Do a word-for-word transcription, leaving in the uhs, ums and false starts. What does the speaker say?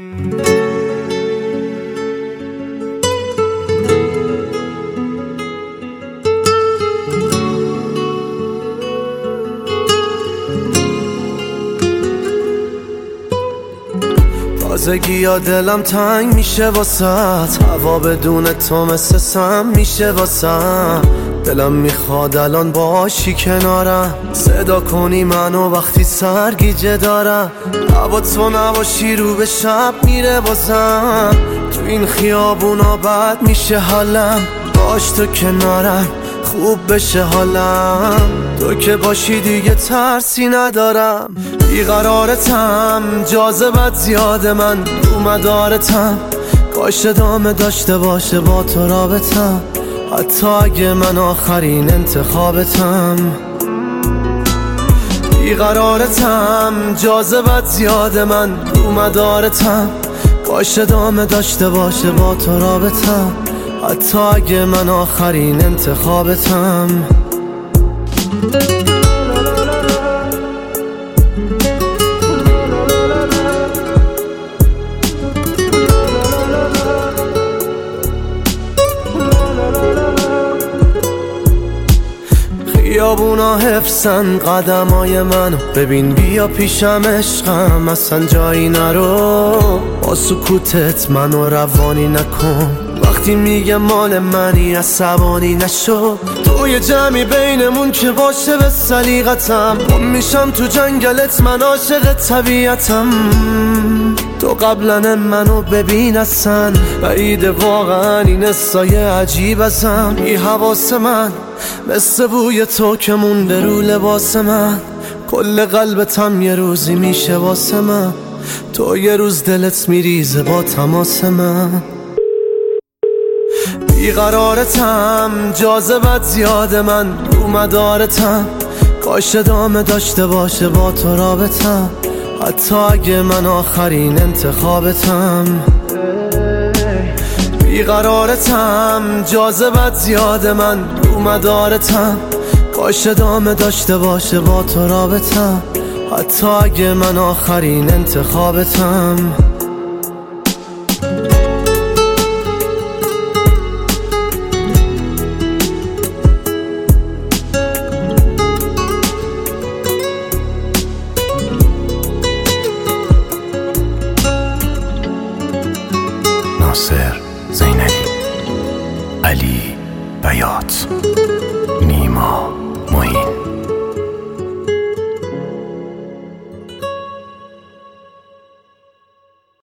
تازگی یا دلم تنگ میشه واسط، هوا بدون تو مثل سم میشه واسم. دلم میخواد الان باشی کنارم، صدا کنی منو وقتی سرگیجه دارم. هوا تو نباشی رو به شب میره واسم، تو این خیابونا بد میشه حالم. باش تو کنارم خوب بشه حالم، تو که باشی دیگه ترسی ندارم. بیقرارتم جاذبت زیاد، من رو مدارتم. کاش ادامه داشته باشه با تو رابطم، حتی اگه من آخرین انتخابتم. بیقرارتم جاذبت زیاد، من رو مدارتم. کاش ادامه داشته باشه با تو رابطم، حتی اگه من آخرین انتخابتم. خیابونا حفظن قدمای منو، ببین بیا پیشم عشقم، اصلا جایی نرو. با سکوتت منو روانی نکن، وقتی میگه مال منی عصبانی نشو. توی جمعی بینمون که باشه به سلیقتم، گم میشم تو جنگلت من عاشق طبیعتم. تو قبلا منو ببین اصلا بعیده واقعا این استای عجیب ازم. بی حواس من مثل بوی تو که مونده رو لباس من، کل قلبتم یه روزی میشه واسه من. تو یه روز دلت میریزه با تماس من. بیقرارتم جاذبت زیاد، من رو مدارتم. کاش ادامه داشته باشه با تو رابطم، حتی اگه من آخرین انتخابتم. بیقرارتم جاذبت زیاد، من رو مدارتم. کاش ادامه داشته باشه با تو رابطم، حتی اگه من آخرین انتخابتم. ناصر زینلی، علی بیات، نیما معین.